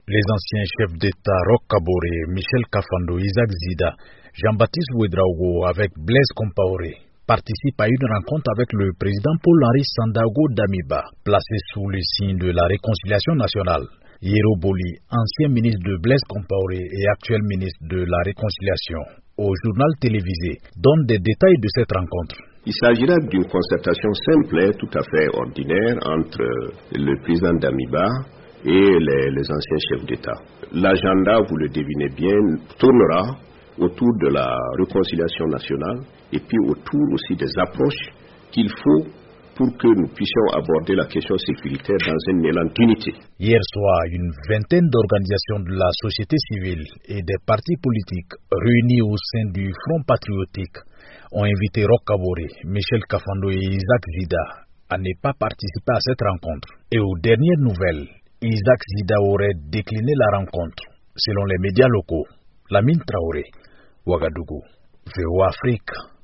Les anciens chefs d'État Roch Kaboré, Michel Kafando, Isaac Zida, Jean-Baptiste Ouédraogo avec Blaise Compaoré participent à une rencontre avec le président Paul-Henri Sandaogo Damiba, placé sous le signe de la réconciliation nationale. Yero Boli, ancien ministre de Blaise Compaoré et actuel ministre de la Réconciliation, au journal télévisé, donne des détails de cette rencontre. Il s'agira d'une concertation simple, tout à fait ordinaire, entre le président Damiba et les anciens chefs d'État. L'agenda, vous le devinez bien, tournera autour de la réconciliation nationale et puis autour aussi des approches qu'il faut pour que nous puissions aborder la question sécuritaire dans un élan d'unité. Hier soir, une vingtaine d'organisations de la société civile et des partis politiques réunis au sein du Front patriotique ont invité Roch Kaboré, Michel Kafando et Isaac Zida à ne pas participer à cette rencontre. Et aux dernières nouvelles, Isaac Zida aurait décliné la rencontre, selon les médias locaux. Lamine Traoré, Ouagadougou, VOA Afrique.